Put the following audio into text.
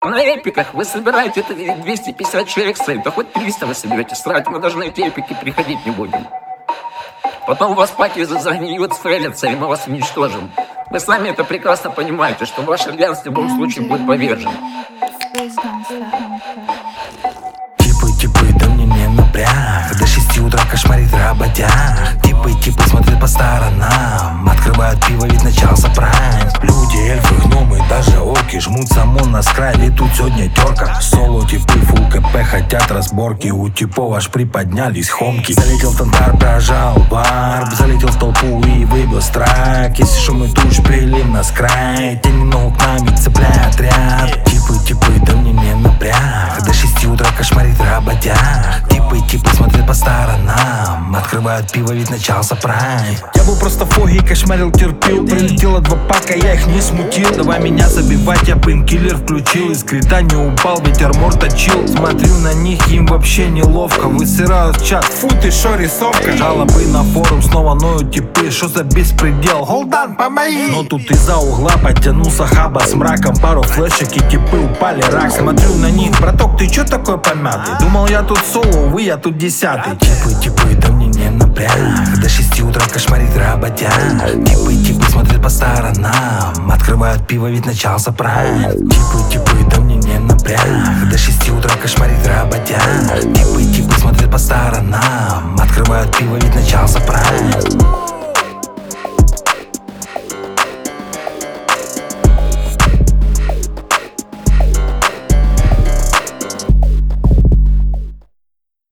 На эпиках вы собираете 250 человек стоит, да хоть 300 вы соберете, срать мы даже на эти эпики приходить не будем. Потом вас паки загниют, стрелятся, и мы вас уничтожим. Вы сами это прекрасно понимаете, что ваш альянс в любом случае будет повержен. Типы, да мне не напряг. До 6 утра кошмарит работяг. Типы смотрят по сторонам, открывают пиво, ведь начался прайм. Люди, эльфы, гномы, даже орки жмутся мон на скрай, ведь тут сегодня терка. Соло типы, фул КП хотят разборки. У типов аж приподнялись хомки. Залетел в тантар, прожал варп, залетел в толпу и выбил страйк. Если шум и туч, прилим на скрай, тени ног нами цепляя отряд. Типы, да мне не напряг. До 6 утра кошмарит работяг. Типы смотрят по сторонам, открывают пиво, ведь начался прайм. Я был просто фоги, кошмарил, терпел. Прилетело 2 пака, я их не смутил. Давай меня забивать, я пейнкиллер включил. Из крита не упал, ведь армор точил. Смотрю на них, им вообще неловко. Высирают в чат, фу ты шо рисовка. Жалобы на форум, снова ноют типы. Шо за беспредел, холдан, помоги. Но тут из-за угла подтянулся хаба с мраком. Пару флешек и типы упали рак. Смотрю на них, браток, ты чё такой помятый? Думал я тут соло, увы, я тут 10-й. Типы, да мне не напряг. До 6 утра кошмарит работяг. Типы смотрят по сторонам, открывают пиво, ведь начался прайм. Типы, да мне не напряг. До 6 утра кошмарит работяг. Типы смотрят по сторонам, открывают пиво, ведь начался прайм.